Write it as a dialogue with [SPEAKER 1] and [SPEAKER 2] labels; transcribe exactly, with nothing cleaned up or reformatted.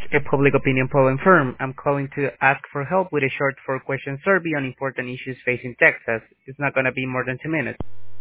[SPEAKER 1] A public opinion polling firm. I'm calling to ask for help with a short four-question survey on important issues facing Texas. It's not going to be more than two minutes.